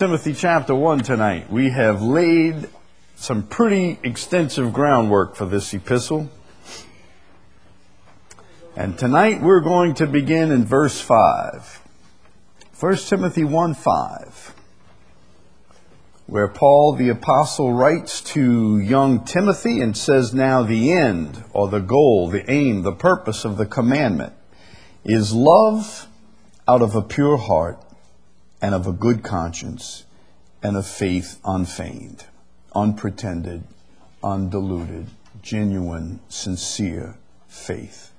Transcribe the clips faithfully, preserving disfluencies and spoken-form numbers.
Timothy chapter one tonight. We have laid some pretty extensive groundwork for this epistle. And tonight we're going to begin in verse five. First Timothy one five, where Paul the apostle writes to young Timothy and says, "Now the end, or the goal, the aim, the purpose of the commandment is love out of a pure heart and of a good conscience and of faith unfeigned, unpretended, undiluted, genuine, sincere faith."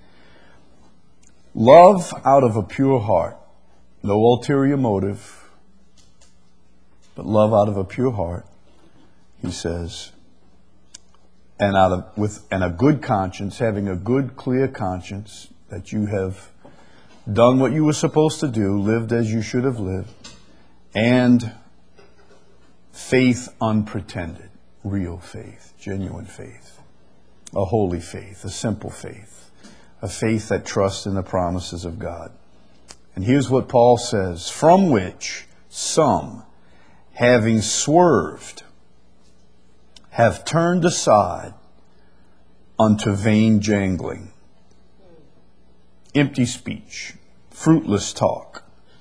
Love out of a pure heart, no ulterior motive, but love out of a pure heart, he says, and out of with and a good conscience, having a good, clear conscience that you have done what you were supposed to do, lived as you should have lived, and faith unpretended, real faith, genuine faith, a holy faith, a simple faith, a faith that trusts in the promises of God. And here's what Paul says, "From which some, having swerved, have turned aside unto vain jangling," empty speech, fruitless talk,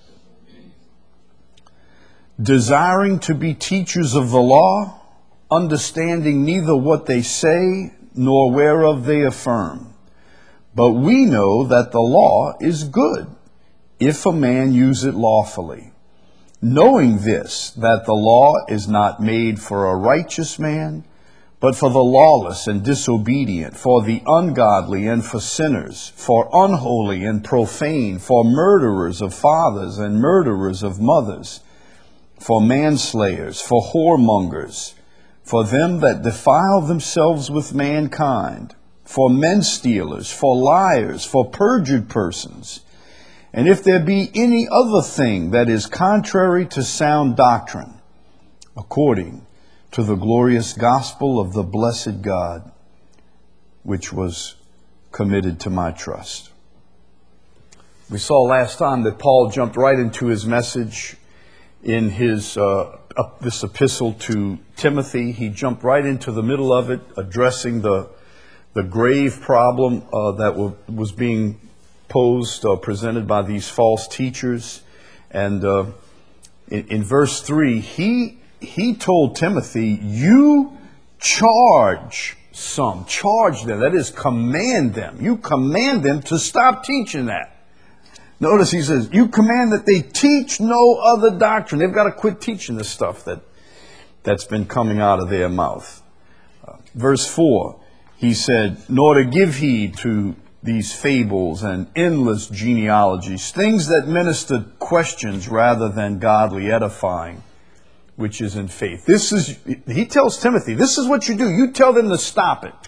"desiring to be teachers of the law, understanding neither what they say nor whereof they affirm. But we know that the law is good, if a man use it lawfully. Knowing this, that the law is not made for a righteous man, but for the lawless and disobedient, for the ungodly and for sinners, for unholy and profane, for murderers of fathers and murderers of mothers, for manslayers, for whoremongers, for them that defile themselves with mankind, for men stealers, for liars, for perjured persons. And if there be any other thing that is contrary to sound doctrine, according to the glorious gospel of the blessed God, which was committed to my trust." We saw last time that Paul jumped right into his message in his uh, this epistle to Timothy. He jumped right into the middle of it, addressing the the grave problem uh, that w- was being posed, uh, presented by these false teachers. And uh, in, in verse three, he he told Timothy, "You charge some, charge them, that is, command them. You command them to stop teaching that." Notice he says, "You command that they teach no other doctrine." They've got to quit teaching the stuff that, that's been coming out of their mouth. Uh, verse four, he said, "Nor to give heed to these fables and endless genealogies, things that minister questions rather than godly edifying, which is in faith." This is, he tells Timothy, this is what you do. You tell them to stop it.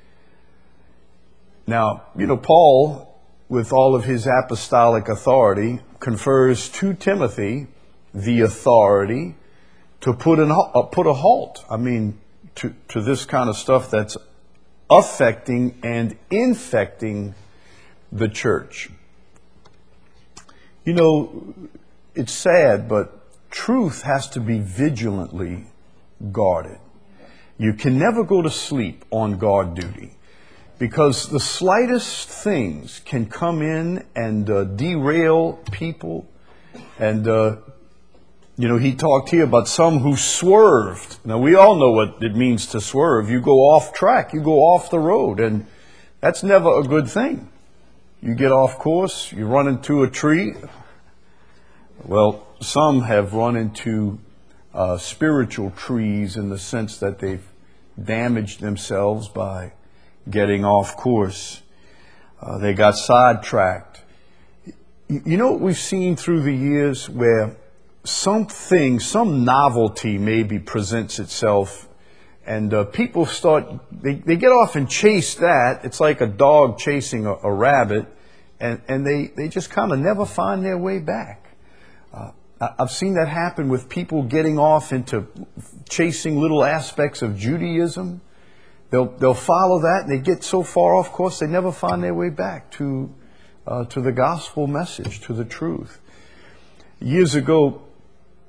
Now, you know, Paul, with all of his apostolic authority, confers to Timothy the authority to put an uh, put a halt. I mean, to to this kind of stuff that's affecting and infecting the church. You know, it's sad, but truth has to be vigilantly guarded. You can never go to sleep on guard duty, because the slightest things can come in and uh, derail people. And, uh, you know, he talked here about some who swerved. Now, we all know what it means to swerve. You go off track, you go off the road, and that's never a good thing. You get off course, you run into a tree. Well, some have run into uh, spiritual trees in the sense that they've damaged themselves by getting off course. Uh, they got sidetracked. You know what we've seen through the years, where something, some novelty maybe presents itself, and uh, people start, they, they get off and chase that. It's like a dog chasing a, a rabbit, and, and they, they just kind of never find their way back. Uh, I've seen that happen with people getting off into chasing little aspects of Judaism. They'll they'll follow that, and they get so far off course they never find their way back to uh, to the gospel message, to the truth. Years ago,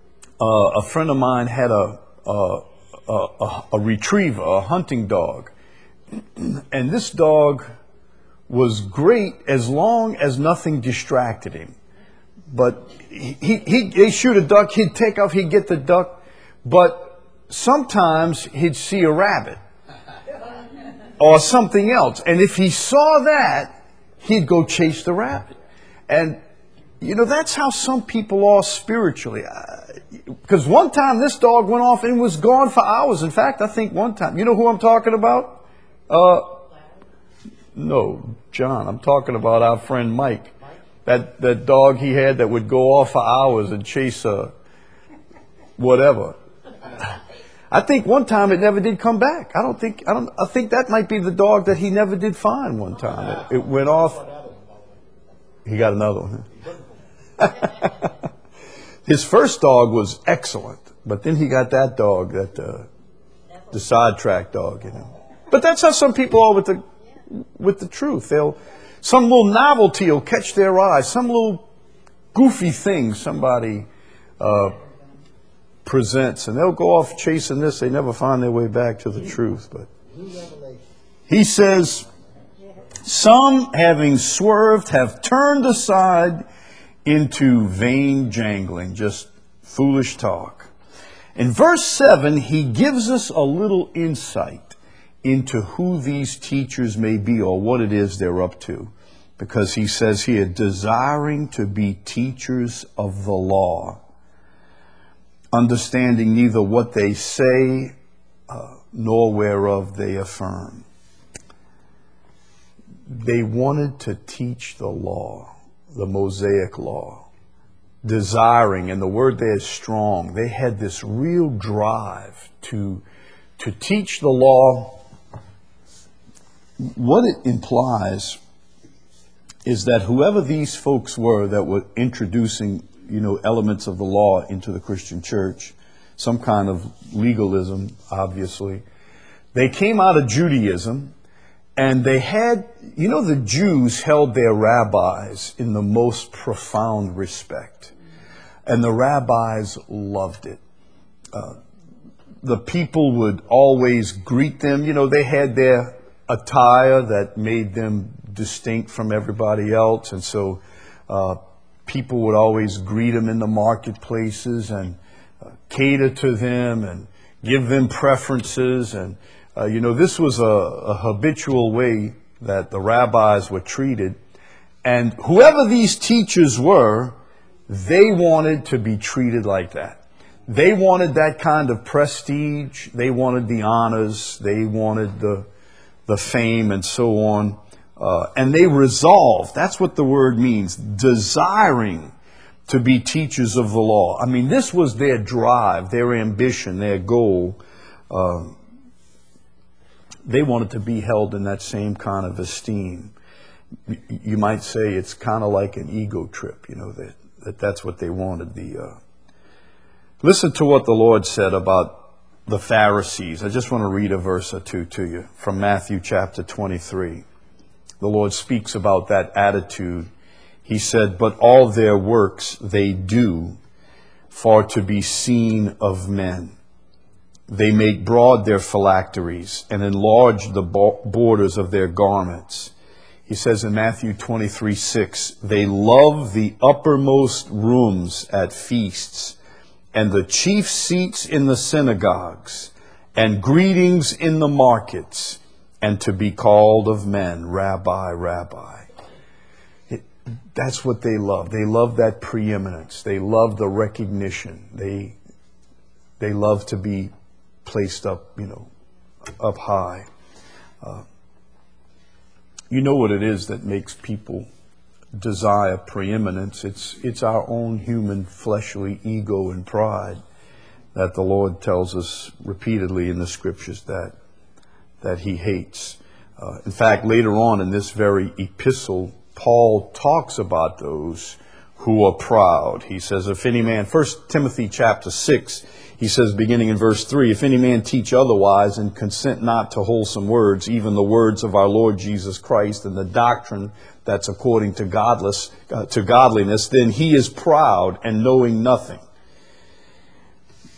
uh, a friend of mine had a, a, a, a retriever, a hunting dog. And this dog was great as long as nothing distracted him. But he, he, he'd shoot a duck, he'd take off, he'd get the duck. But sometimes he'd see a rabbit or something else. And if he saw that, he'd go chase the rabbit. And, you know, that's how some people are spiritually. Because one time this dog went off and was gone for hours. In fact, I think one time, you know who I'm talking about? Uh, no, John. I'm talking about our friend Mike. That that dog he had that would go off for hours and chase a whatever. I think one time it never did come back. I don't think I don't. I think that might be the dog that he never did find. One time it, it went off. He got another one. Huh? His first dog was excellent, but then he got that dog, that uh, the sidetrack dog, you know. But that's how some people are with the with the truth. They'll some little novelty will catch their eye, some little goofy thing somebody uh, presents, and they'll go off chasing this. They never find their way back to the truth. But he says, some, having swerved, have turned aside into vain jangling, just foolish talk. In verse seven, he gives us a little insight into who these teachers may be or what it is they're up to. Because he says here, desiring to be teachers of the law, understanding neither what they say uh, nor whereof they affirm. They wanted to teach the law, the Mosaic law, desiring, and the word there is strong. They had this real drive to, to teach the law. What it implies is that whoever these folks were that were introducing, you know, elements of the law into the Christian church, some kind of legalism, obviously, they came out of Judaism, and they had, you know, the Jews held their rabbis in the most profound respect, and the rabbis loved it. Uh, the people would always greet them. You know, they had their attire that made them distinct from everybody else, and so uh, people would always greet them in the marketplaces and uh, cater to them and give them preferences. And uh, you know, this was a, a habitual way that the rabbis were treated. And whoever these teachers were, they wanted to be treated like that. They wanted that kind of prestige. They wanted the honors. They wanted the the fame and so on. Uh, and they resolved, that's what the word means, desiring to be teachers of the law. I mean, this was their drive, their ambition, their goal. Uh, they wanted to be held in that same kind of esteem. You might say it's kind of like an ego trip, you know, that, that that's what they wanted. The uh... Listen to what the Lord said about the Pharisees. I just want to read a verse or two to you from Matthew chapter twenty-three. The Lord speaks about that attitude. He said, but all their works they do for to be seen of men. They make broad their phylacteries and enlarge the borders of their garments. He says in Matthew twenty-three six, they love the uppermost rooms at feasts and the chief seats in the synagogues and greetings in the markets, and to be called of men, Rabbi, Rabbi. It, that's what they love. They love that preeminence. They love the recognition. They they love to be placed up, you know, up high. Uh, you know what it is that makes people desire preeminence. It's it's our own human fleshly ego and pride that the Lord tells us repeatedly in the scriptures that that he hates. Uh, in fact, later on in this very epistle, Paul talks about those who are proud. He says, if any man, First Timothy chapter six, he says, beginning in verse three, if any man teach otherwise and consent not to wholesome words, even the words of our Lord Jesus Christ and the doctrine that's according to godless, uh, to godliness, then he is proud and knowing nothing.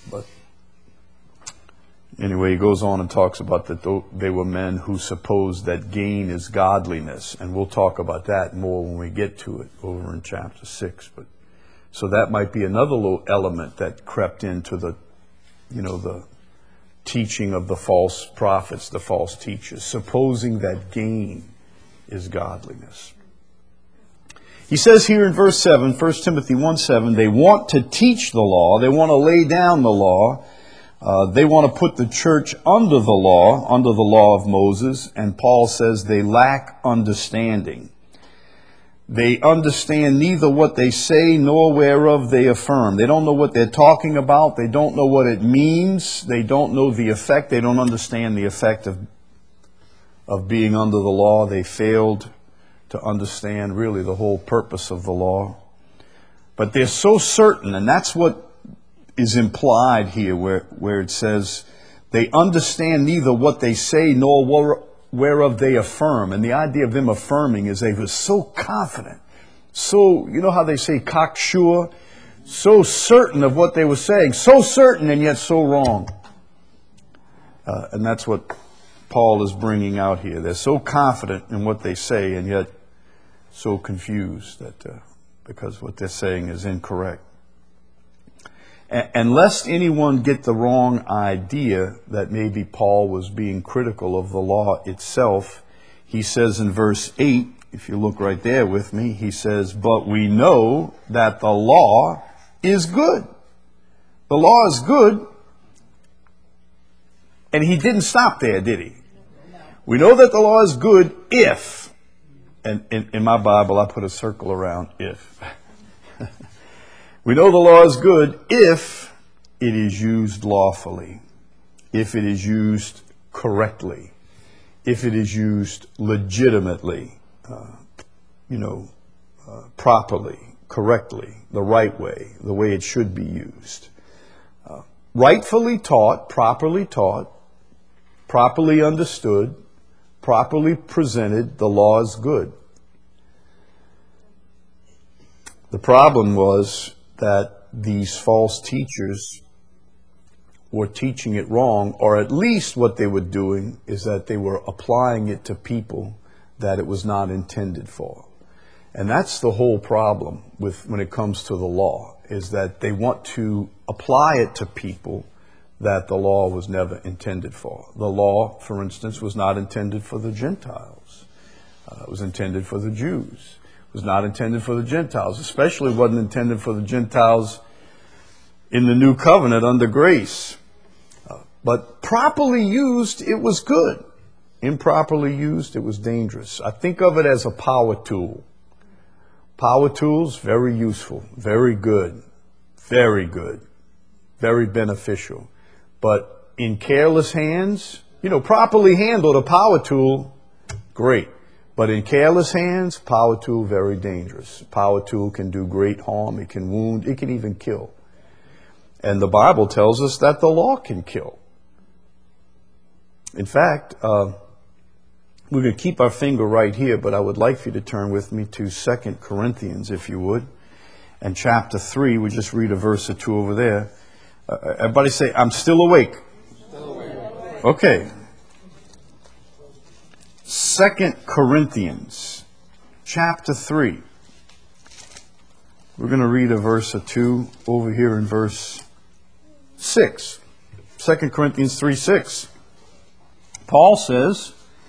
But anyway, he goes on and talks about that they were men who supposed that gain is godliness. And we'll talk about that more when we get to it over in chapter six. But so that might be another little element that crept into the, you know, the teaching of the false prophets, the false teachers, supposing that gain is godliness. He says here in verse seven, First Timothy one seven, they want to teach the law, they want to lay down the law, uh, they want to put the church under the law, under the law of Moses, and Paul says they lack understanding. They understand neither what they say nor whereof they affirm. They don't know what they're talking about. They don't know what it means. They don't know the effect. They don't understand the effect of, of being under the law. They failed to understand really the whole purpose of the law. But they're so certain, and that's what is implied here where, where it says they understand neither what they say nor where, whereof they affirm. And the idea of them affirming is they were so confident, so, you know how they say cocksure, so certain of what they were saying, so certain and yet so wrong. Uh, and that's what Paul is bringing out here. They're so confident in what they say and yet so confused that uh, because what they're saying is incorrect. And lest anyone get the wrong idea that maybe Paul was being critical of the law itself, he says in verse eight, if you look right there with me, he says, but we know that the law is good. The law is good. And he didn't stop there, did he? We know that the law is good if, and in, in my Bible I put a circle around if. We know the law is good if it is used lawfully, if it is used correctly, if it is used legitimately, uh, you know, uh, properly, correctly, the right way, the way it should be used. Uh, rightfully taught, properly taught, properly understood, properly presented, the law is good. The problem was that these false teachers were teaching it wrong, or at least what they were doing is that they were applying it to people that it was not intended for. And that's the whole problem with when it comes to the law, is that they want to apply it to people that the law was never intended for. The law, for instance, was not intended for the Gentiles. Uh, it was intended for the Jews. Was not intended for the Gentiles, especially wasn't intended for the Gentiles in the new covenant under grace. Uh, but properly used, it was good. Improperly used, it was dangerous. I think of it as a power tool. Power tools, very useful, very good, very good, very beneficial. But in careless hands, you know, properly handled, a power tool, great. But in careless hands, power tool, very dangerous. Power tool can do great harm. It can wound. It can even kill. And the Bible tells us that the law can kill. In fact, uh, we're going to keep our finger right here, but I would like for you to turn with me to Second Corinthians, if you would. And chapter three, we just read a verse or two over there. Uh, everybody say, I'm still awake. Still awake. Okay. Second Corinthians, chapter three. We're going to read a verse or two over here in verse six. Second Corinthians three six. Paul says,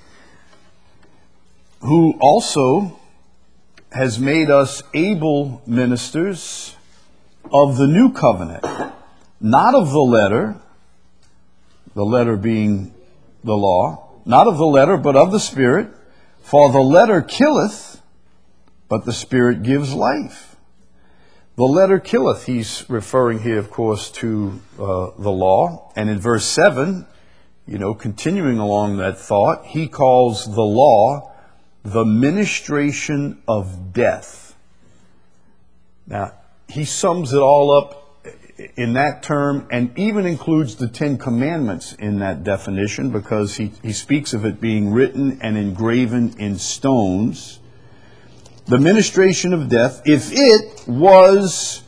who also has made us able ministers of the new covenant, not of the letter, the letter being the law, not of the letter, but of the Spirit. For the letter killeth, but the Spirit gives life. The letter killeth. He's referring here, of course, to uh, the law. And in verse seven, you know, continuing along that thought, he calls the law the ministration of death. Now, he sums it all up in that term, and even includes the Ten Commandments in that definition, because he, he speaks of it being written and engraven in stones. The ministration of death, if it was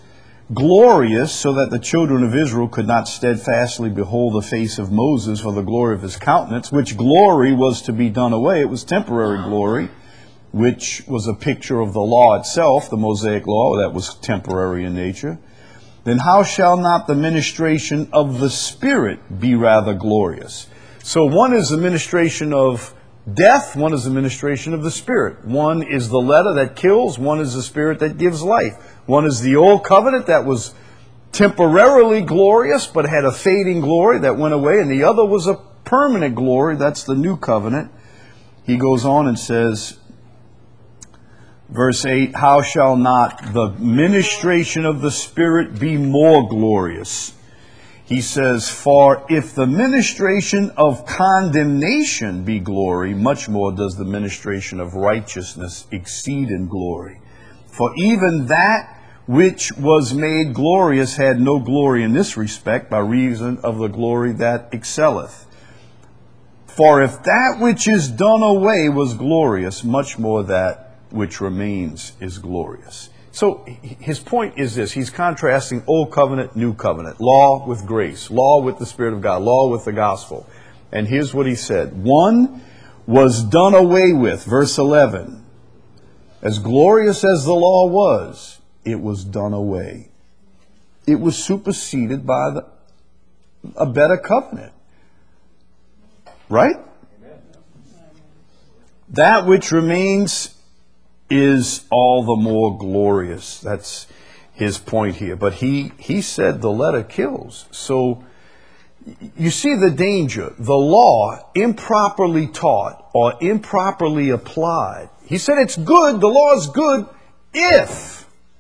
glorious, so that the children of Israel could not steadfastly behold the face of Moses for the glory of his countenance, which glory was to be done away. It was temporary glory, which was a picture of the law itself, the Mosaic law, that was temporary in nature. Then how shall not the ministration of the Spirit be rather glorious? So one is the ministration of death, one is the ministration of the Spirit. One is the letter that kills, one is the Spirit that gives life. One is the old covenant that was temporarily glorious but had a fading glory that went away, and the other was a permanent glory. That's the new covenant. He goes on and says, verse eight, how shall not the ministration of the Spirit be more glorious? He says, for if the ministration of condemnation be glory, much more does the ministration of righteousness exceed in glory. For even that which was made glorious had no glory in this respect, by reason of the glory that excelleth. For if that which is done away was glorious, much more that which remains is glorious. So his point is this. He's contrasting old covenant, new covenant, law with grace, law with the Spirit of God, law with the gospel. And here's what he said. One was done away with, verse eleven. As glorious as the law was, it was done away. It was superseded by the, a better covenant. Right? Amen. That which remains is all the more glorious. That's his point here. But he, he said the letter kills. So you see the danger. The law, improperly taught or improperly applied. He said it's good, the law is good if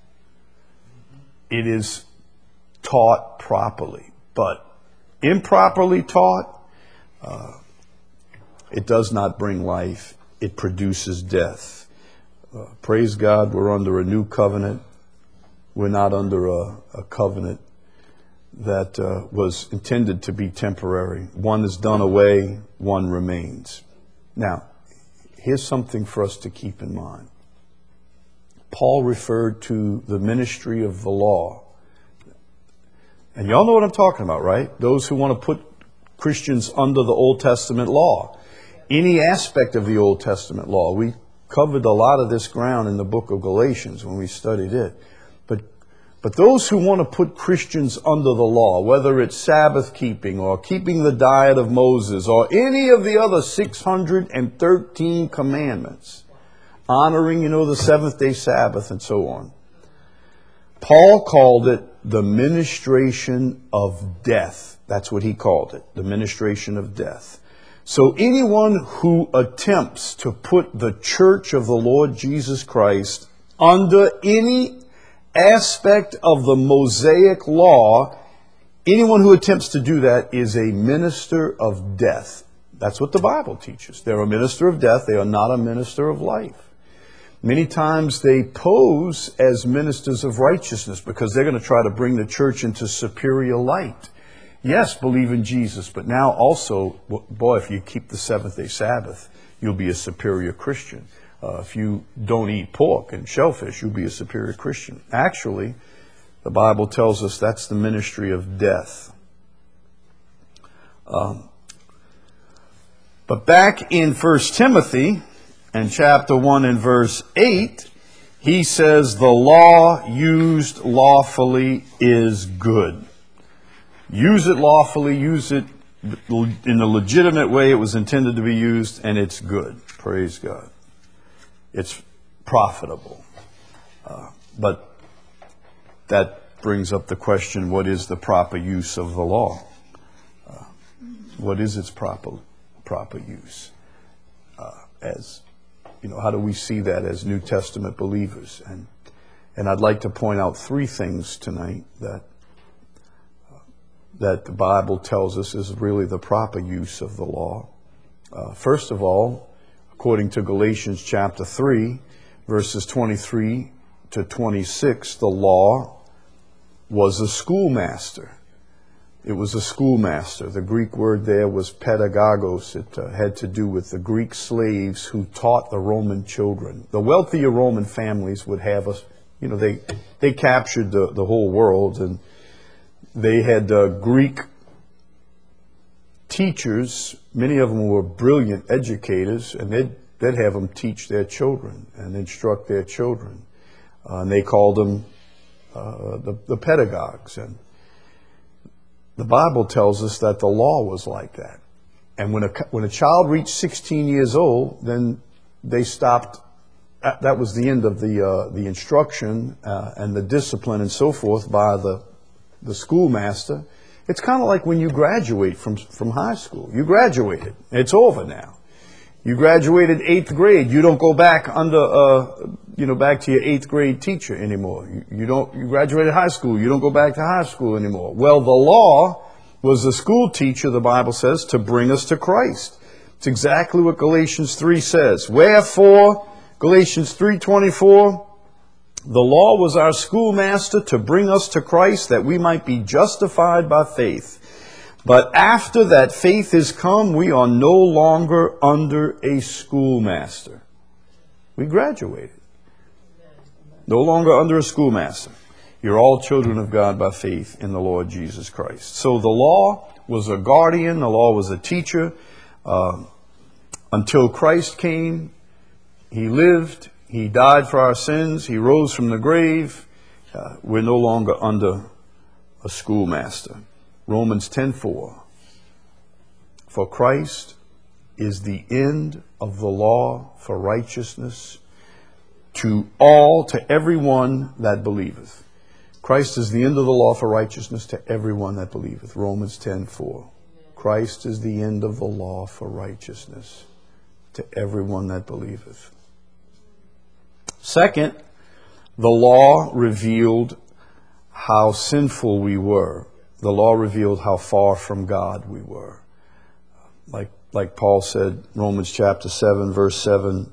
it is taught properly. But improperly taught, uh, it does not bring life. It produces death. Uh, praise God, we're under a new covenant. We're not under a, a covenant that uh, was intended to be temporary. One is done away, one remains. Now, here's something for us to keep in mind. Paul referred to the ministry of the law. And y'all know what I'm talking about, right? Those who want to put Christians under the Old Testament law. Any aspect of the Old Testament law. We covered a lot of this ground in the book of Galatians when we studied it. But but those who want to put Christians under the law, whether it's Sabbath keeping or keeping the diet of Moses or any of the other six hundred thirteen commandments, honoring, you know, the seventh day Sabbath and so on. Paul called it the ministration of death. That's what he called it, the ministration of death. So anyone who attempts to put the church of the Lord Jesus Christ under any aspect of the Mosaic law, anyone who attempts to do that is a minister of death. That's what the Bible teaches. They're a minister of death. They are not a minister of life. Many times they pose as ministers of righteousness because they're going to try to bring the church into superior light. Yes, believe in Jesus, but now also, boy, if you keep the seventh day Sabbath, you'll be a superior Christian. Uh, if you don't eat pork and shellfish, you'll be a superior Christian. Actually, the Bible tells us that's the ministry of death. Um, but back in First Timothy, and chapter one and verse eight, he says the law used lawfully is good. Use it lawfully, use it in a legitimate way it was intended to be used, and it's good. Praise God. It's profitable. Uh, but that brings up the question, what is the proper use of the law? Uh, what is its proper proper use? Uh, as You know, how do we see that as New Testament believers? And and I'd like to point out three things tonight that uh, that the Bible tells us is really the proper use of the law. Uh, first of all, according to Galatians chapter three, verses twenty-three to twenty-six, the law was a schoolmaster. It was a schoolmaster. The Greek word there was pedagogos. It uh, had to do with the Greek slaves who taught the Roman children. The wealthier Roman families would have a you know, they they captured the, the whole world, and they had uh, Greek teachers. Many of them were brilliant educators, and they'd, they'd have them teach their children and instruct their children. Uh, and they called them uh, the, the pedagogues. And the Bible tells us that the law was like that. And when a, when a child reached sixteen years old, then they stopped. That was the end of the uh, the instruction uh, and the discipline and so forth by the the schoolmaster. It's kind of like when you graduate from from high school. You graduated. It's over now. You graduated eighth grade. You don't go back under uh, you know back to your eighth grade teacher anymore. You, you don't. You graduated high school. You don't go back to high school anymore. Well, the law was the school teacher, the Bible says, to bring us to Christ. It's exactly what Galatians three says. Wherefore, Galatians three twenty-four, the law was our schoolmaster to bring us to Christ, that we might be justified by faith. But after that faith is come, we are no longer under a schoolmaster. We graduated. No longer under a schoolmaster. You're all children of God by faith in the Lord Jesus Christ. So the law was a guardian. The law was a teacher. Uh, until Christ came, He lived. He died for our sins. He rose from the grave. Uh, we're no longer under a schoolmaster. Romans ten four. For Christ is the end of the law for righteousness to all, to everyone that believeth. Christ is the end of the law for righteousness to everyone that believeth. Romans ten four. Christ is the end of the law for righteousness to everyone that believeth. Second, the law revealed how sinful we were. The law revealed how far from God we were. Like, like Paul said, Romans chapter seven, verse seven,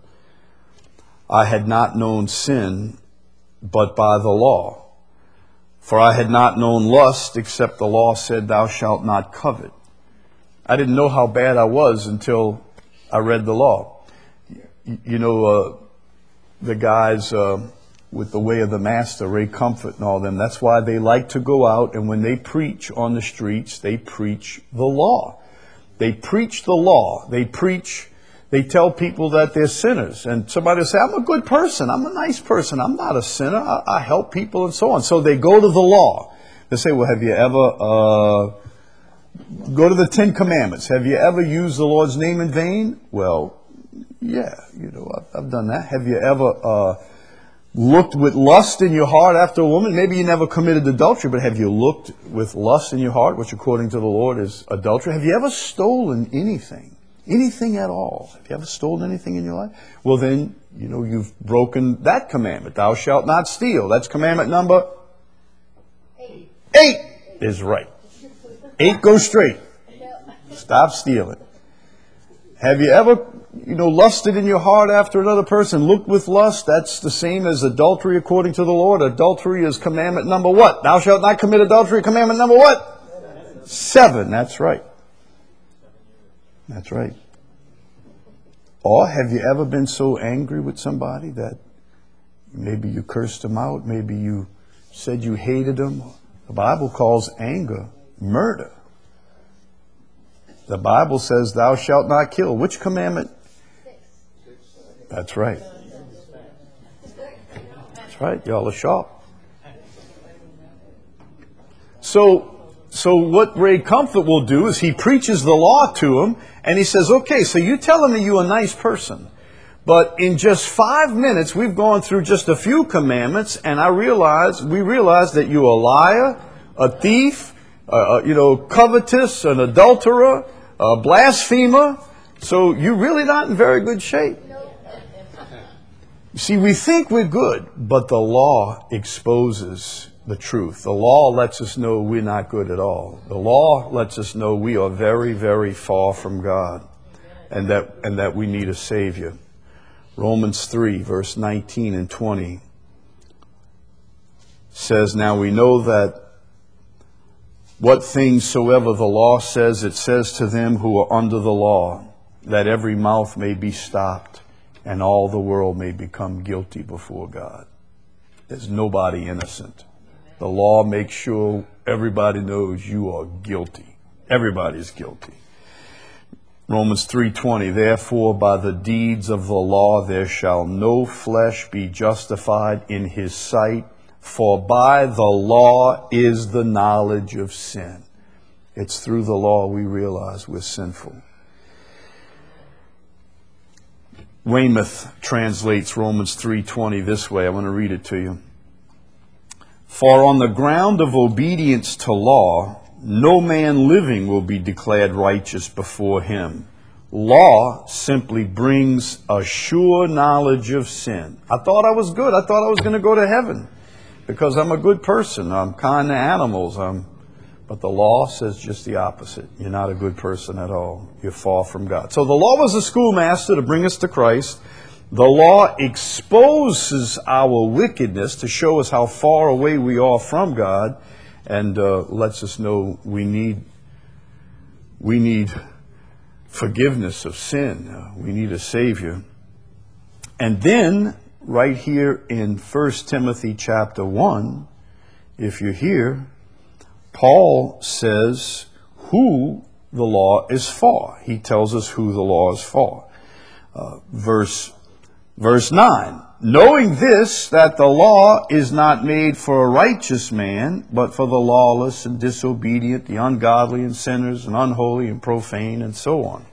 I had not known sin but by the law. For I had not known lust, except the law said, thou shalt not covet. I didn't know how bad I was until I read the law. You, you know, uh, the guys uh, with the Way of the Master, Ray Comfort and all them, that's why they like to go out, and when they preach on the streets, they preach the law. They preach the law. They preach, they tell people that they're sinners. And somebody will say, I'm a good person. I'm a nice person. I'm not a sinner. I, I help people and so on. So they go to the law. They say, well, have you ever, uh, go to the Ten Commandments. Have you ever used the Lord's name in vain? Well, yeah, you know, I've, I've done that. Have you ever uh, looked with lust in your heart after a woman? Maybe you never committed adultery, but have you looked with lust in your heart, which according to the Lord is adultery? Have you ever stolen anything? Anything at all? Have you ever stolen anything in your life? Well, then, you know, you've broken that commandment. Thou shalt not steal. That's commandment number eight. Eight is right. Eight goes straight. Stop stealing. Have you ever, you know, lusted in your heart after another person? Looked with lust? That's the same as adultery according to the Lord. Adultery is commandment number what? Thou shalt not commit adultery. Commandment number what? Seven. That's right. That's right. Or have you ever been so angry with somebody that maybe you cursed them out, maybe you said you hated them? The Bible calls anger murder. The Bible says thou shalt not kill. Which commandment? That's right. That's right. Y'all are sharp. So So what Ray Comfort will do is he preaches the law to him, and he says, okay, so you're telling me you're a nice person, but in just five minutes, we've gone through just a few commandments, and I realize, we realize that you're a liar, a thief, uh, you know, covetous, an adulterer, a blasphemer, so you're really not in very good shape. See, we think we're good, but the law exposes the truth. The law lets us know we're not good at all. The law lets us know we are very, very far from God, and that and that we need a Savior. Romans three, verse nineteen and twenty says, now we know that what things soever the law says, it says to them who are under the law, that every mouth may be stopped, and all the world may become guilty before God. There's nobody innocent. The law makes sure everybody knows you are guilty. Everybody is guilty. Romans three twenty, therefore by the deeds of the law there shall no flesh be justified in his sight, for by the law is the knowledge of sin. It's through the law we realize we're sinful. Weymouth translates Romans three twenty this way. I want to read it to you. For on the ground of obedience to law, no man living will be declared righteous before him. Law simply brings a sure knowledge of sin. I thought I was good. I thought I was going to go to heaven because I'm a good person. I'm kind to animals. I'm, but the law says just the opposite. You're not a good person at all. You're far from God. So the law was a schoolmaster to bring us to Christ. The law exposes our wickedness to show us how far away we are from God, and uh, lets us know we need we need forgiveness of sin. Uh, we need a Savior. And then, right here in First Timothy chapter one, if you're here, Paul says who the law is for. He tells us who the law is for. Uh, verse, verse nine. Knowing this, that the law is not made for a righteous man, but for the lawless and disobedient, the ungodly and sinners and unholy and profane and so on.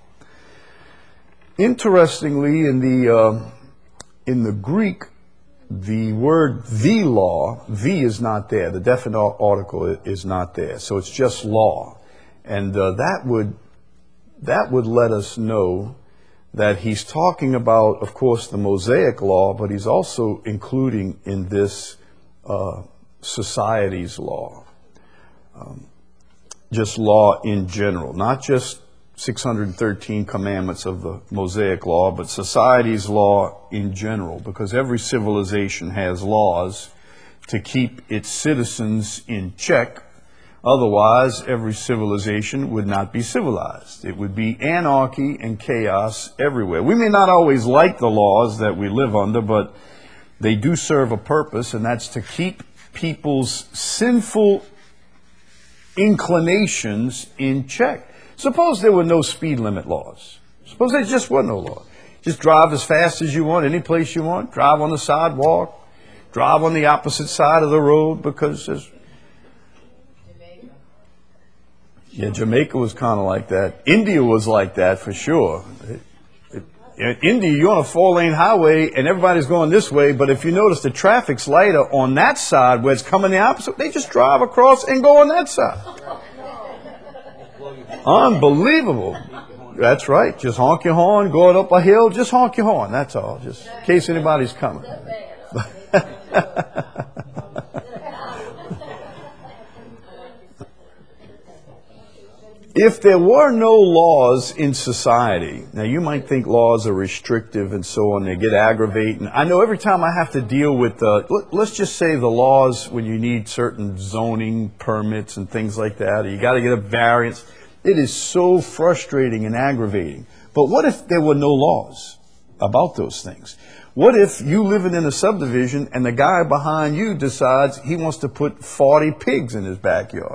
Interestingly, in the uh, in the Greek, the word the law, the is not there. The definite article is not there. So it's just law. And uh, that would that would let us know that he's talking about, of course, the Mosaic law, but he's also including in this uh, society's law. Um, just law in general, not just six hundred thirteen commandments of the Mosaic law, but society's law in general, because every civilization has laws to keep its citizens in check. Otherwise, every civilization would not be civilized. It would be anarchy and chaos everywhere. We may not always like the laws that we live under, but they do serve a purpose, and that's to keep people's sinful inclinations in check. Suppose there were no speed limit laws. Suppose there just were no law. Just drive as fast as you want, any place you want. Drive on the sidewalk. Drive on the opposite side of the road, because there's... Yeah, Jamaica was kind of like that. India was like that for sure. It, it, in India, you're on a four-lane highway and everybody's going this way, but if you notice the traffic's lighter on that side where it's coming the opposite, they just drive across and go on that side. Unbelievable. That's right. Just honk your horn, going up a hill, just honk your horn. That's all, just in case anybody's coming. If there were no laws in society, now you might think laws are restrictive and so on, they get aggravating. I know every time I have to deal with, uh, let, let's just say the laws when you need certain zoning permits and things like that, or you got to get a variance, it is so frustrating and aggravating. But what if there were no laws about those things? What if you living in a subdivision and the guy behind you decides he wants to put forty pigs in his backyard?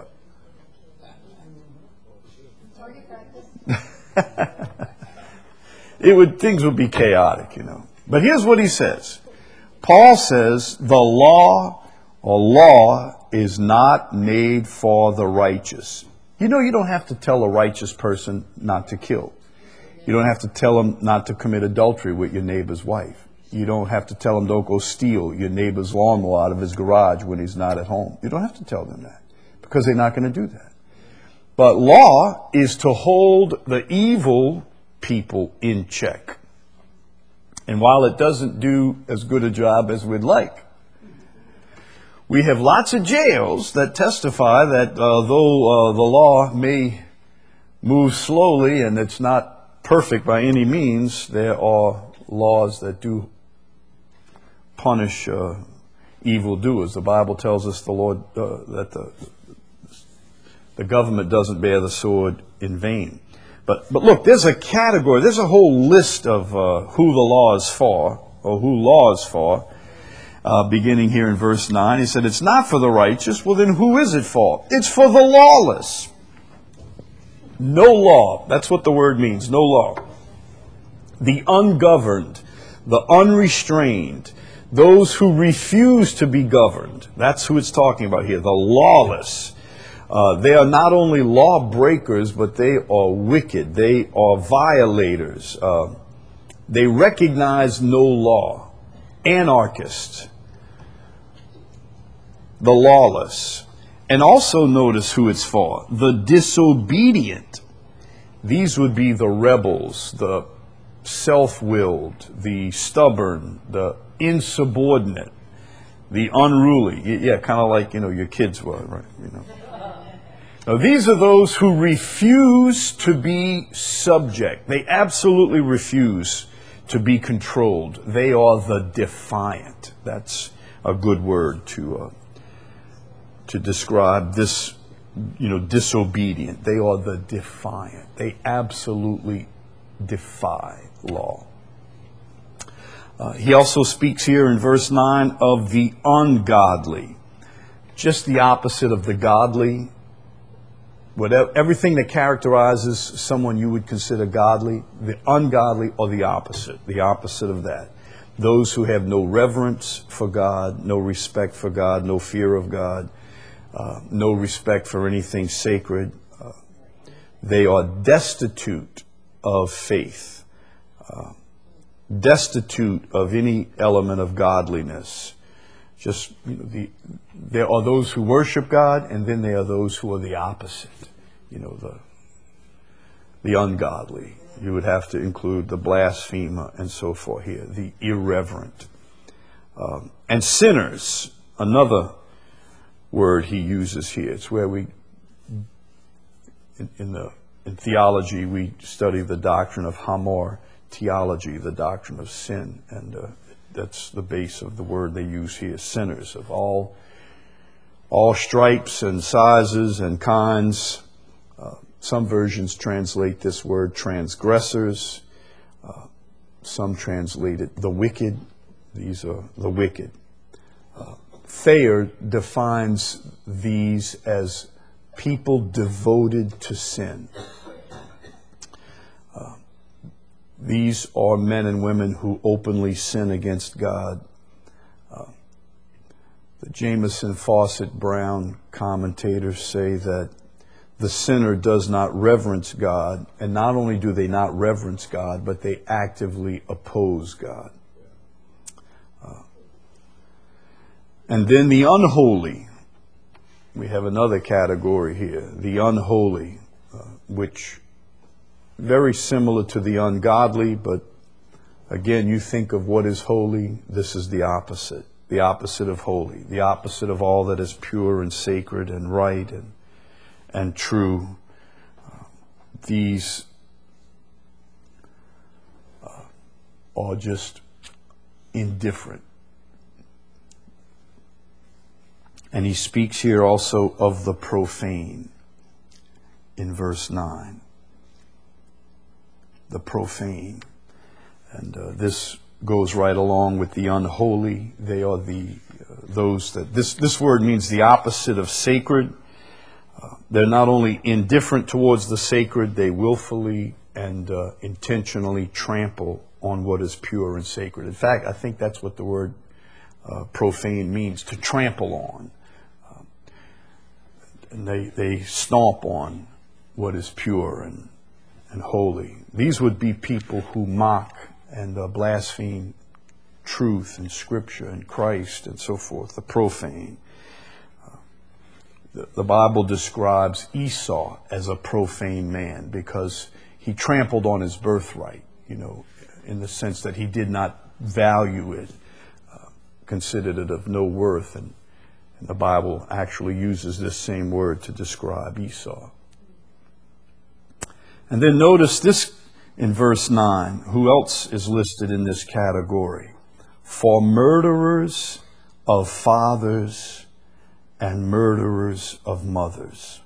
It would, things would be chaotic, you know. But here's what he says. Paul says the law or law is not made for the righteous. You know, you don't have to tell a righteous person not to kill. You don't have to tell them not to commit adultery with your neighbor's wife. You don't have to tell them don't go steal your neighbor's lawnmower out of his garage when he's not at home. You don't have to tell them that, because they're not going to do that. But law is to hold the evil people in check. And while it doesn't do as good a job as we'd like, we have lots of jails that testify that uh, though uh, the law may move slowly and it's not perfect by any means, there are laws that do punish uh, evildoers. The Bible tells us the Lord uh, that the The government doesn't bear the sword in vain. But but look, there's a category, there's a whole list of uh, who the law is for, or who law is for. uh, beginning here in verse nine. He said, it's not for the righteous. Well, then who is it for? It's for the lawless. No law. That's what the word means. No law. The ungoverned, the unrestrained, those who refuse to be governed. That's who it's talking about here. The lawless. Uh, they are not only lawbreakers, but they are wicked. They are violators. Uh, they recognize no law. Anarchists. The lawless. And also notice who it's for. The disobedient. These would be the rebels, the self-willed, the stubborn, the insubordinate, the unruly. Yeah, kind of like, you know, your kids were, right? You know. Now, these are those who refuse to be subject. They absolutely refuse to be controlled. They are the defiant. That's a good word to uh, to describe this, you know, disobedient. They are the defiant. They absolutely defy law. Uh, he also speaks here in verse nine of the ungodly. Just the opposite of the godly. Whatever, everything that characterizes someone you would consider godly, the ungodly are the opposite, the opposite of that. Those who have no reverence for God, no respect for God, no fear of God, uh, no respect for anything sacred. Uh, they are destitute of faith, uh, destitute of any element of godliness. Just, you know, the, there are those who worship God, and then there are those who are the opposite. You know, the the ungodly. You would have to include the blasphemer and so forth here, the irreverent. Um, and sinners, another word he uses here. It's where we, in, in the in theology, we study the doctrine of hamartiology, the doctrine of sin, and uh, that's the base of the word they use here, sinners of all all stripes and sizes and kinds. Uh, some versions translate this word transgressors. Uh, some translate it the wicked. These are the wicked. Uh, Thayer defines these as people devoted to sin. Uh, these are men and women who openly sin against God. Uh, the Jameson Fawcett Brown commentators say that the sinner does not reverence God, and not only do they not reverence God, but they actively oppose God. Uh, and then the unholy. We have another category here, the unholy, uh, which very similar to the ungodly, but again, you think of what is holy, this is the opposite. The opposite of holy, the opposite of all that is pure and sacred and right and and true. Uh, these uh, are just indifferent. And he speaks here also of the profane in verse nine. The profane. And uh, this goes right along with the unholy. They are the uh, those that this this word means the opposite of sacred. Uh, they're not only indifferent towards the sacred, they willfully and uh, intentionally trample on what is pure and sacred. In fact, I think that's what the word uh, profane means, to trample on. Uh, and they they stomp on what is pure and and holy. These would be people who mock and uh, blaspheme truth and Scripture and Christ and so forth, the profane. Uh, the, the Bible describes Esau as a profane man because he trampled on his birthright, you know, in the sense that he did not value it, uh, considered it of no worth. And, and the Bible actually uses this same word to describe Esau. And then notice this in verse nine. Who else is listed in this category? For murderers of fathers and murderers of mothers.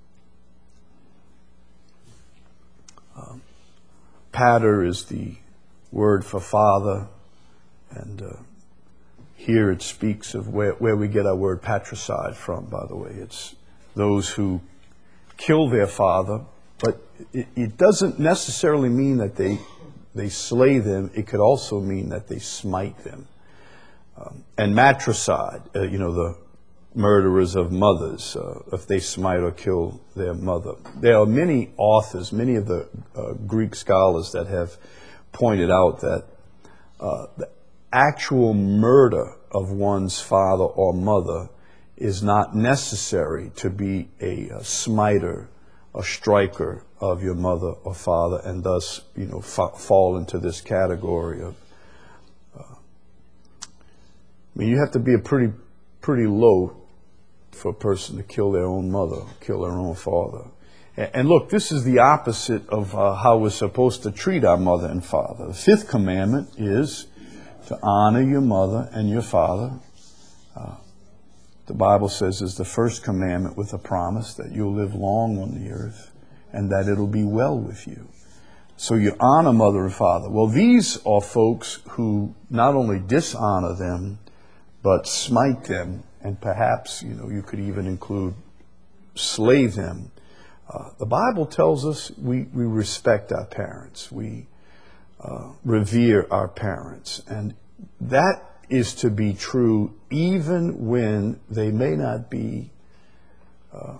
Um, pater is the word for father, and uh, here it speaks of where, where we get our word patricide from, by the way. It's those who kill their father, but it, it doesn't necessarily mean that they they slay them. It could also mean that they smite them. Um, and matricide, uh, you know, the murderers of mothers, uh, if they smite or kill their mother. There are many authors, many of the uh, Greek scholars that have pointed out that uh, the actual murder of one's father or mother is not necessary to be a, a smiter, a striker of your mother or father, and thus, you know, fa- fall into this category of. Uh, I mean, you have to be a pretty, pretty low for a person to kill their own mother, kill their own father. And, and look, this is the opposite of uh, how we're supposed to treat our mother and father. The fifth commandment is to honor your mother and your father. Uh, the Bible says is the first commandment with a promise that you'll live long on the earth and that it'll be well with you. So you honor mother and father. Well, these are folks who not only dishonor them, but smite them, and perhaps, you know, you could even include slay them. Uh, the Bible tells us we, we respect our parents. We uh, revere our parents. And that is to be true even when they may not be uh,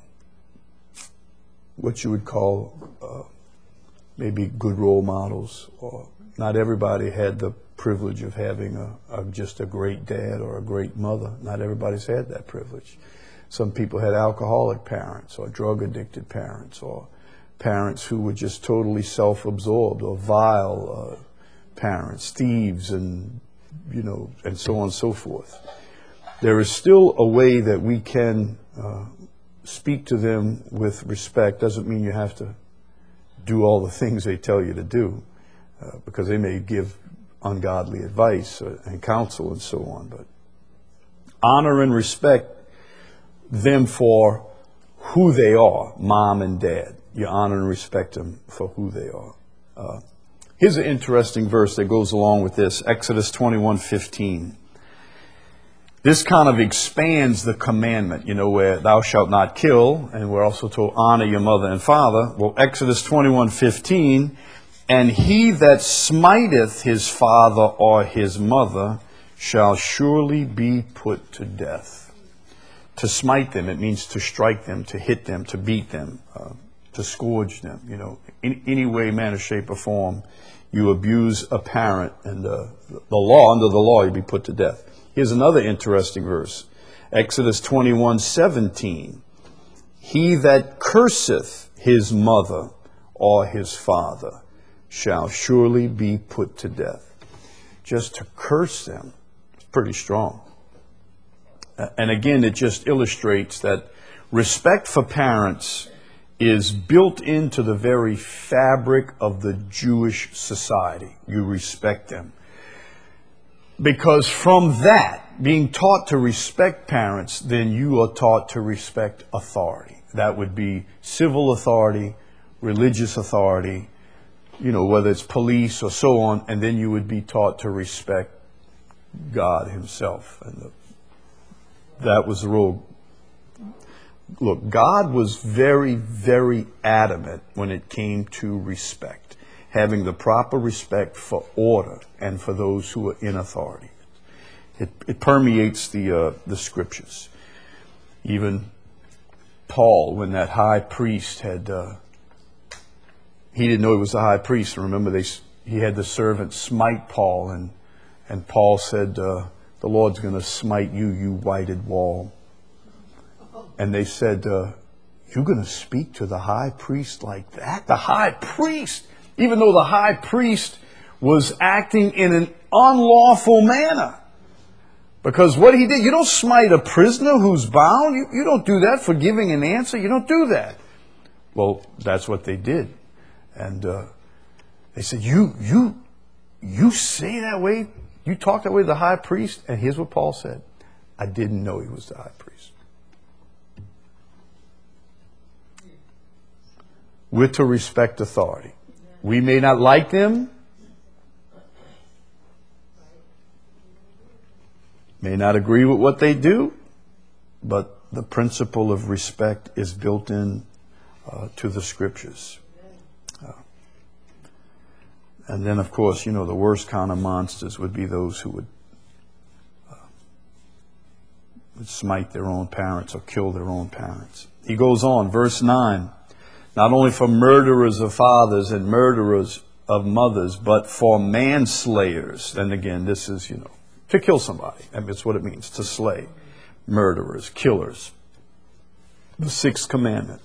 what you would call uh, maybe good role models, or not everybody had the privilege of having a, a just a great dad or a great mother. Not everybody's had that privilege. Some people had alcoholic parents or drug addicted parents, or parents who were just totally self-absorbed, or vile uh, parents, thieves, and you know, and so on and so forth. There is still a way that we can uh, speak to them with respect. Doesn't mean you have to do all the things they tell you to do, uh, because they may give ungodly advice and counsel and so on. But honor and respect them for who they are, mom and dad. You honor and respect them for who they are. Uh, here's an interesting verse that goes along with this, Exodus twenty-one fifteen. This kind of expands the commandment, you know, where thou shalt not kill, and we're also to honor your mother and father. Well, Exodus twenty-one fifteen, and he that smiteth his father or his mother shall surely be put to death. To smite them, it means to strike them, to hit them, to beat them, uh, to scourge them. You know, in any way, manner, shape, or form, you abuse a parent, and uh, the law, under the law, you'd be put to death. Here's another interesting verse, Exodus twenty-one seventeen. He that curseth his mother or his father shall surely be put to death. Just to curse them is pretty strong. And again, it just illustrates that respect for parents is built into the very fabric of the Jewish society. You respect them. Because from that, being taught to respect parents, then you are taught to respect authority. That would be civil authority, religious authority, you know, whether it's police or so on, and then you would be taught to respect God himself. And the, that was the rule. Look, God was very, very adamant when it came to respect, having the proper respect for order and for those who are in authority. It, it permeates the uh, the scriptures. Even Paul, when that high priest had, uh, he didn't know he was the high priest. Remember, they he had the servant smite Paul, and and Paul said, uh, "The Lord's going to smite you, you whited wall." And they said, uh, "You're going to speak to the high priest like that?" The high priest, even though the high priest was acting in an unlawful manner. Because what he did, you don't smite a prisoner who's bound. You, you don't do that for giving an answer. You don't do that. Well, that's what they did. And uh, they said, you, you, you say that way? You talk that way to the high priest? And here's what Paul said. I didn't know he was the high priest. We're to respect authority. We may not like them. May not agree with what they do, but the principle of respect is built in uh, to the scriptures. Uh, and then, of course, you know, the worst kind of monsters would be those who would, uh, would smite their own parents or kill their own parents. He goes on, verse nine, not only for murderers of fathers and murderers of mothers, but for manslayers. And again, this is, you know, to kill somebody. I mean, it's what it means, to slay. Murderers, killers. The sixth commandment,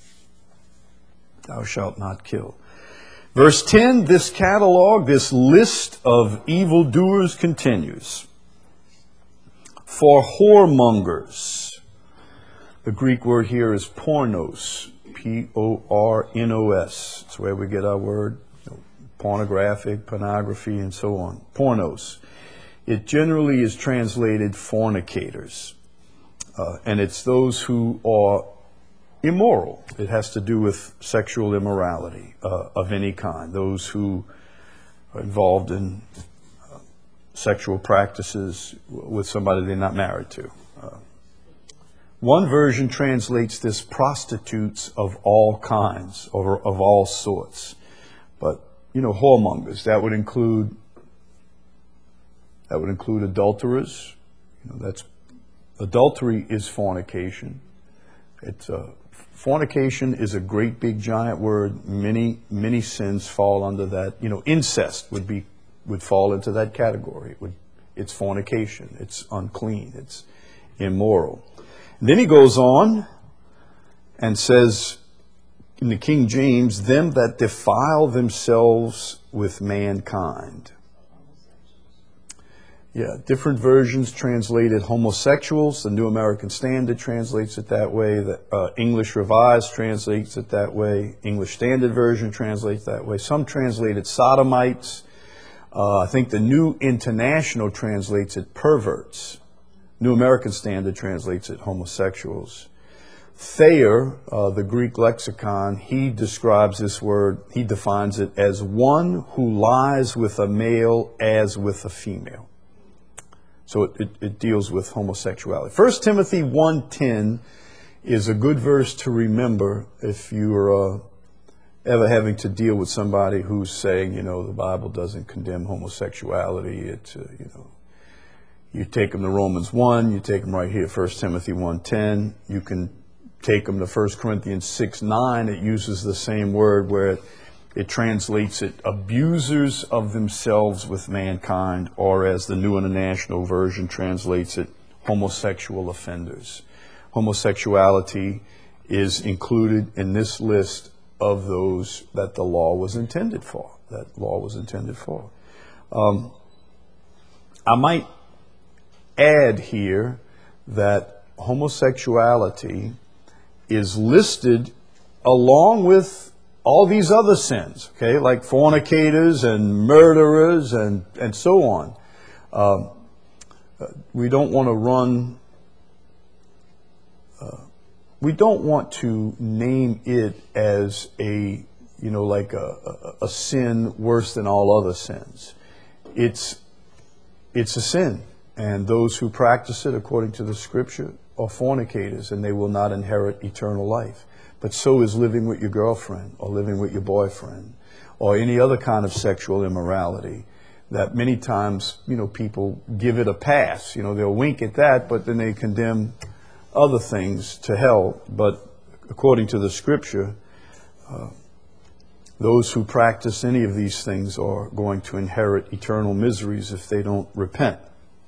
thou shalt not kill. Verse ten, this catalog, this list of evildoers continues. For whoremongers. The Greek word here is pornos, P O R N O S. It's where we get our word, you know, pornographic, pornography, and so on. Pornos. It generally is translated fornicators. Uh, and it's those who are immoral. It has to do with sexual immorality uh, of any kind. Those who are involved in uh, sexual practices with somebody they're not married to. Uh, one version translates this prostitutes of all kinds or of all sorts. But, you know, whoremongers, that would include that would include adulterers. You know, that's adultery is fornication. It's a, fornication is a great big giant word. Many many sins fall under that. You know, incest would be would fall into that category. It would, it's fornication. It's unclean. It's immoral. And then he goes on and says in the King James, them that defile themselves with mankind. Yeah, different versions translated homosexuals. The New American Standard translates it that way. The uh, English Revised translates it that way. English Standard Version translates that way. Some translated sodomites. Uh, I think the New International translates it perverts. New American Standard translates it homosexuals. Thayer, uh, the Greek lexicon, he describes this word, he defines it as one who lies with a male as with a female. So it, it, it deals with homosexuality. First Timothy one ten is a good verse to remember if you're uh, ever having to deal with somebody who's saying, you know, the Bible doesn't condemn homosexuality. It's, uh, you know, you take them to Romans one, you take them right here, First Timothy one ten. You can take them to First Corinthians six nine. It uses the same word where it, it translates it abusers of themselves with mankind, or as the New International Version translates it, homosexual offenders. Homosexuality is included in this list of those that the law was intended for. That law was intended for. Um, I might add here that homosexuality is listed along with all these other sins, okay, like fornicators and murderers and, and so on. Um, we don't want to run, uh, we don't want to name it as a, you know, like a, a, a sin worse than all other sins. It's, it's a sin, and those who practice it according to the scripture are fornicators, and they will not inherit eternal life. But so is living with your girlfriend or living with your boyfriend or any other kind of sexual immorality that many times, you know, people give it a pass. You know, they'll wink at that, but then they condemn other things to hell. But according to the scripture, uh, those who practice any of these things are going to inherit eternal miseries if they don't repent.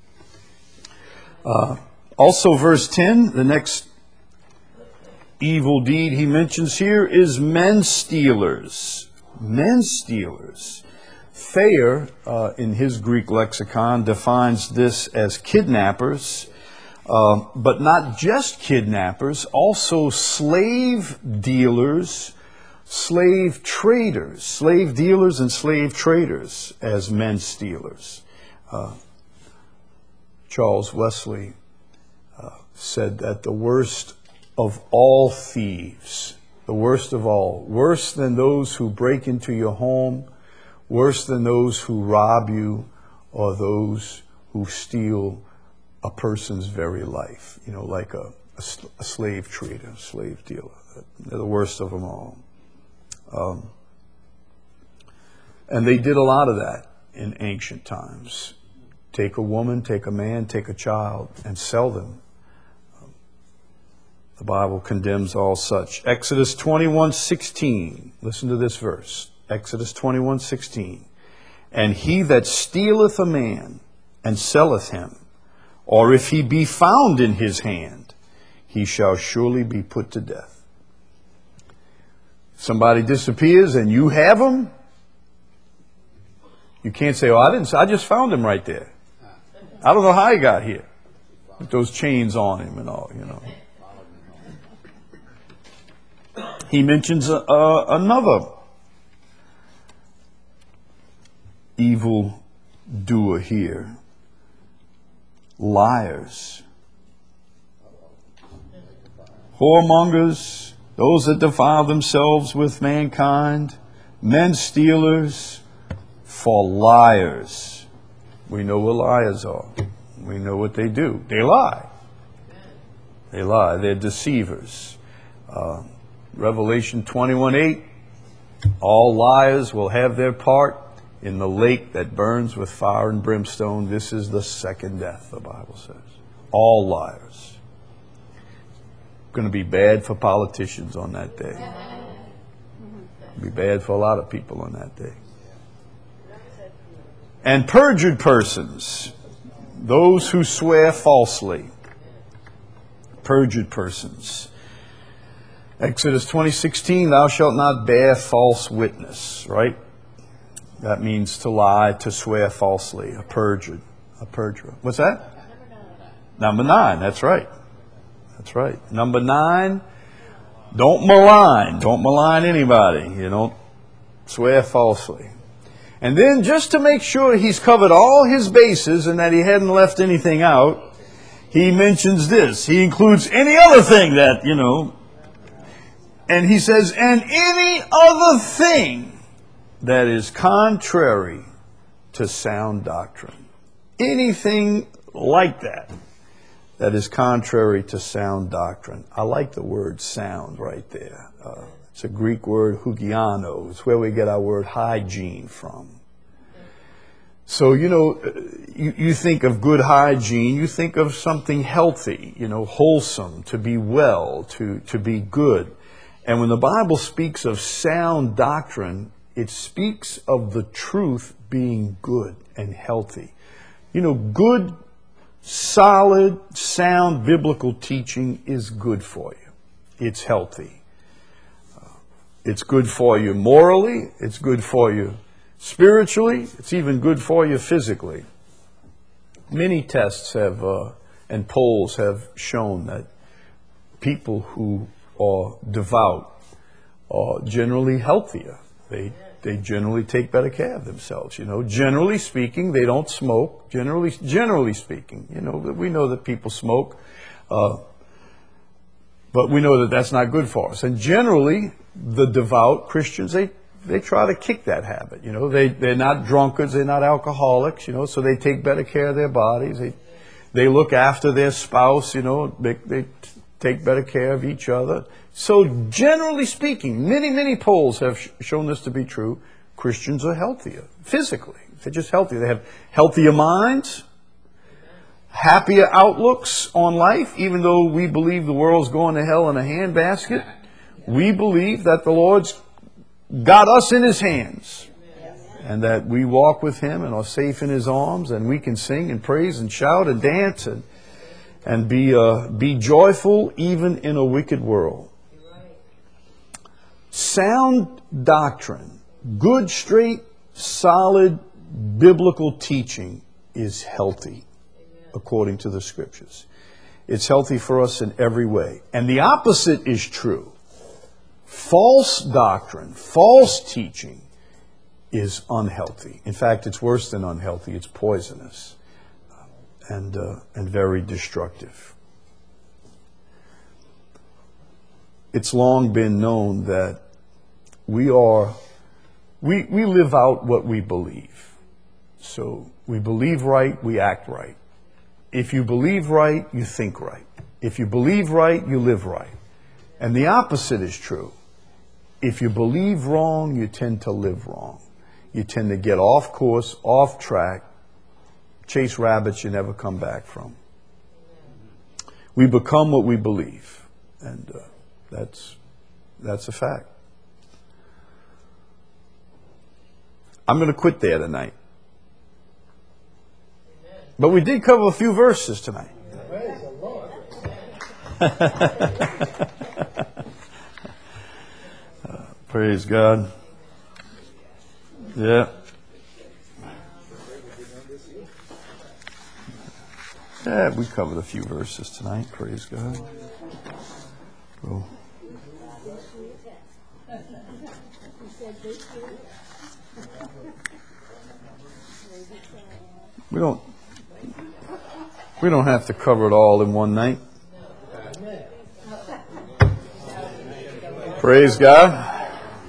Uh, also, verse ten, the next evil deed he mentions here is men stealers. Men stealers. Thayer, uh, in his Greek lexicon, defines this as kidnappers, uh, but not just kidnappers, also slave dealers, slave traders, slave dealers and slave traders as men stealers. Uh, Charles Wesley uh, said that the worst of all thieves, the worst of all, worse than those who break into your home, worse than those who rob you, or those who steal a person's very life, you know, like a, a, a slave trader, a slave dealer. They're the worst of them all. Um, and they did a lot of that in ancient times. Take a woman, take a man, take a child, and sell them. Um, the Bible condemns all such. Exodus twenty-one sixteen. Listen to this verse. Exodus twenty-one sixteen. And he that stealeth a man and selleth him, or if he be found in his hand, he shall surely be put to death. Somebody disappears and you have him, you can't say, oh, I didn't, I just found him right there. I don't know how he got here with those chains on him and all, you know. He mentions uh, uh, another evil doer here. Liars. Whoremongers, those that defile themselves with mankind, men stealers, for liars. We know what liars are. We know what they do. They lie. They lie. They're deceivers. Uh, Revelation twenty-one eight, all liars will have their part in the lake that burns with fire and brimstone. This is the second death, the Bible says. All liars. Going to be bad for politicians on that day. Be bad for a lot of people on that day. And perjured persons, those who swear falsely. Perjured persons. Exodus twenty sixteen, thou shalt not bear false witness, right? That means to lie, to swear falsely, a perjured, a perjurer. What's that? Number nine, that's right. That's right. Number nine, don't malign. Don't malign anybody. You don't swear falsely. And then just to make sure he's covered all his bases and that he hadn't left anything out, he mentions this. He includes any other thing that, you know, and he says, and any other thing that is contrary to sound doctrine. Anything like that, that is contrary to sound doctrine. I like the word sound right there. Uh, it's a Greek word, hugiano. It's where we get our word hygiene from. So, you know, you, you think of good hygiene, you think of something healthy, you know, wholesome, to be well, to, to be good. And when the Bible speaks of sound doctrine, it speaks of the truth being good and healthy. You know, good, solid, sound biblical teaching is good for you. It's healthy. Uh, it's good for you morally. It's good for you spiritually. It's even good for you physically. Many tests have uh, and polls have shown that people who are devout are generally healthier. They they generally take better care of themselves. You know, generally speaking, they don't smoke. Generally, generally speaking, you know, we know that people smoke, uh, but we know that that's not good for us. And generally, the devout Christians, they they try to kick that habit. You know, they they're not drunkards, they're not alcoholics. You know, so they take better care of their bodies. They they look after their spouse. You know, they they take better care of each other. So generally speaking, many, many polls have sh- shown this to be true. Christians are healthier physically. They're just healthier. They have healthier minds, happier outlooks on life. Even though we believe the world's going to hell in a handbasket, we believe that the Lord's got us in His hands and that we walk with Him and are safe in His arms, and we can sing and praise and shout and dance and and be uh, be joyful even in a wicked world. Sound doctrine, good, straight, solid biblical teaching is healthy according to the Scriptures. It's healthy for us in every way. And the opposite is true. False doctrine, false teaching is unhealthy. In fact, it's worse than unhealthy. It's poisonous and uh, and very destructive. It's long been known that we are, we, we live out what we believe. So we believe right, we act right. If you believe right, you think right. If you believe right, you live right. And the opposite is true. If you believe wrong, you tend to live wrong. You tend to get off course, off track, chase rabbits you never come back from. We become what we believe. And uh, that's, that's a fact. I'm going to quit there tonight. But we did cover a few verses tonight. Praise the Lord. uh, praise God. Yeah. Yeah, we covered a few verses tonight. Praise God. Cool. We don't we don't have to cover it all in one night. Praise God.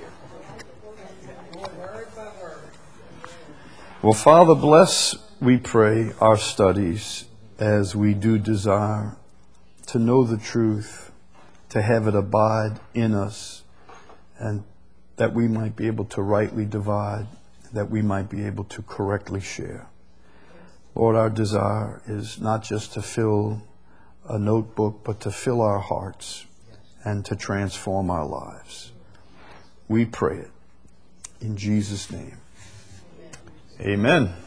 Well, Father, bless, we pray, our studies as we do desire to know the truth, to have it abide in us, and that we might be able to rightly divide, that we might be able to correctly share. Lord, our desire is not just to fill a notebook, but to fill our hearts and to transform our lives. We pray it in Jesus' name. Amen.